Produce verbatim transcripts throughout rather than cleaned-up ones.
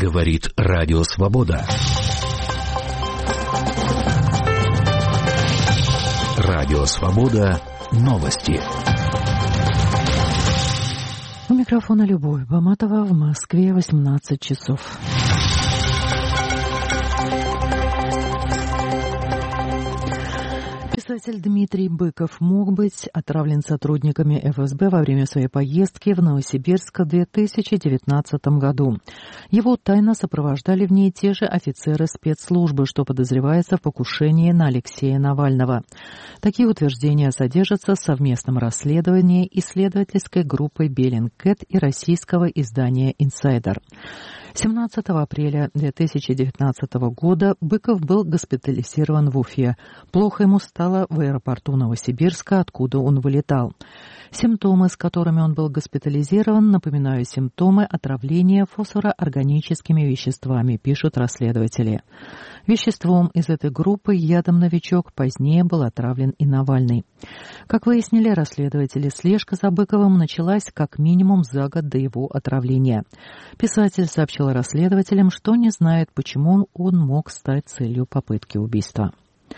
Говорит Радио Свобода. Радио Свобода. Новости. У микрофона Любовь Баматова. В Москве восемнадцать часов. Писатель Дмитрий Быков мог быть отравлен сотрудниками эф эс бэ во время своей поездки в Новосибирск в две тысячи девятнадцатом году. Его тайно сопровождали в ней те же офицеры спецслужбы, что подозревается в покушении на Алексея Навального. Такие утверждения содержатся в совместном расследовании исследовательской группы Bellingcat и российского издания «Инсайдер». семнадцатого апреля две тысячи девятнадцатого года Быков был госпитализирован в Уфе. Плохо ему стало в аэропорту Новосибирска, откуда он вылетал. Симптомы, с которыми он был госпитализирован, напоминают симптомы отравления фосфороорганическими веществами, пишут расследователи. Веществом из этой группы, ядом «Новичок», позднее был отравлен и Навальный. Как выяснили расследователи, слежка за Быковым началась как минимум за год до его отравления. Писатель сообщил расследователям, что не знает, почему он мог стать целью попытки убийства.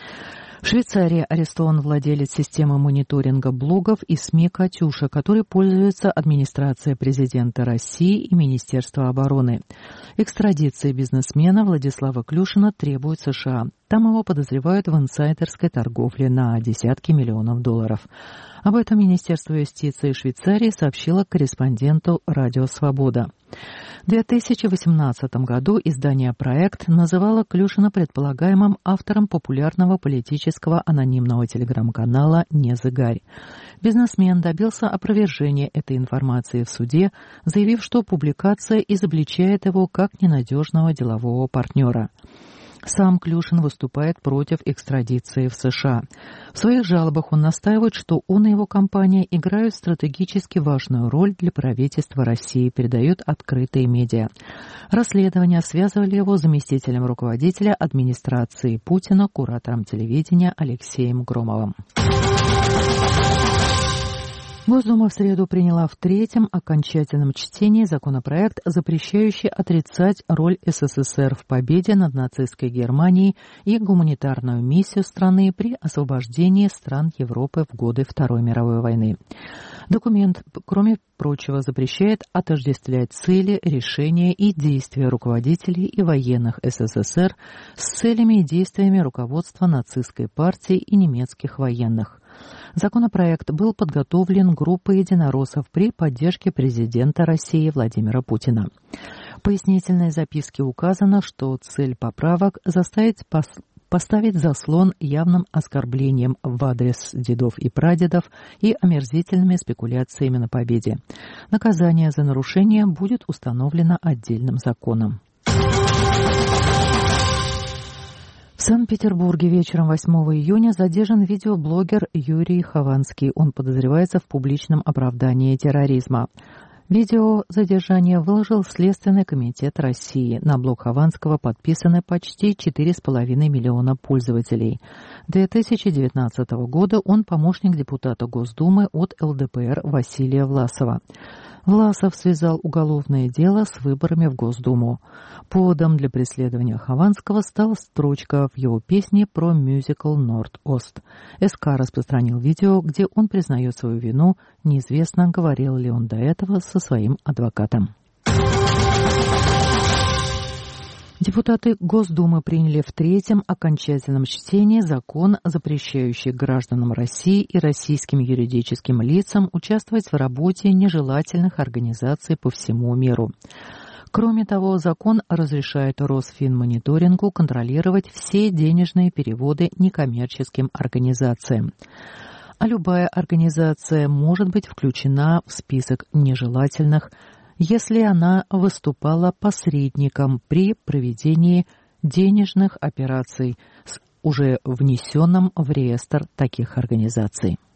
В Швейцарии арестован владелец системы мониторинга блогов и СМИ «Катюша», которой пользуется администрация президента России и Министерство обороны. Экстрадиции бизнесмена Владислава Клюшина требует США. Там его подозревают в инсайдерской торговле на десятки миллионов долларов. Об этом Министерство юстиции Швейцарии сообщило корреспонденту «Радио Свобода». В две тысячи восемнадцатом году издание «Проект» называло Клюшина предполагаемым автором популярного политического анонимного телеграм-канала «Незыгарь». Бизнесмен добился опровержения этой информации в суде, заявив, что публикация изобличает его как ненадежного делового партнера. Сам Клюшин выступает против экстрадиции в США. В своих жалобах он настаивает, что он и его компания играют стратегически важную роль для правительства России, передают открытые медиа. Расследования связывали его с заместителем руководителя администрации Путина, куратором телевидения Алексеем Громовым. Госдума в среду приняла в третьем окончательном чтении законопроект, запрещающий отрицать роль эс эс эс эр в победе над нацистской Германией и гуманитарную миссию страны при освобождении стран Европы в годы Второй мировой войны. Документ, кроме прочего, запрещает отождествлять цели, решения и действия руководителей и военных эс эс эс эр с целями и действиями руководства нацистской партии и немецких военных. Законопроект был подготовлен группой единороссов при поддержке президента России Владимира Путина. В пояснительной записке указано, что цель поправок заставить пос- поставить заслон явным оскорблением в адрес дедов и прадедов и омерзительными спекуляциями на победе. Наказание за нарушение будет установлено отдельным законом. В Санкт-Петербурге вечером восьмого июня задержан видеоблогер Юрий Хованский. Он подозревается в публичном оправдании терроризма. Видео задержания выложил Следственный комитет России. На блог Хованского подписаны почти четыре с половиной миллиона пользователей. С две тысячи девятнадцатого года он помощник депутата Госдумы от эл дэ пэ эр Василия Власова. Власов связал уголовное дело с выборами в Госдуму. Поводом для преследования Хованского стала строчка в его песне про мюзикл «Норд-Ост». эс ка распространил видео, где он признает свою вину. Неизвестно, говорил ли он до этого со своим адвокатом. Депутаты Госдумы приняли в третьем окончательном чтении закон, запрещающий гражданам России и российским юридическим лицам участвовать в работе нежелательных организаций по всему миру. Кроме того, закон разрешает Росфинмониторингу контролировать все денежные переводы некоммерческим организациям. А любая организация может быть включена в список нежелательных, если она выступала посредником при проведении денежных операций с уже внесенным в реестр таких организаций.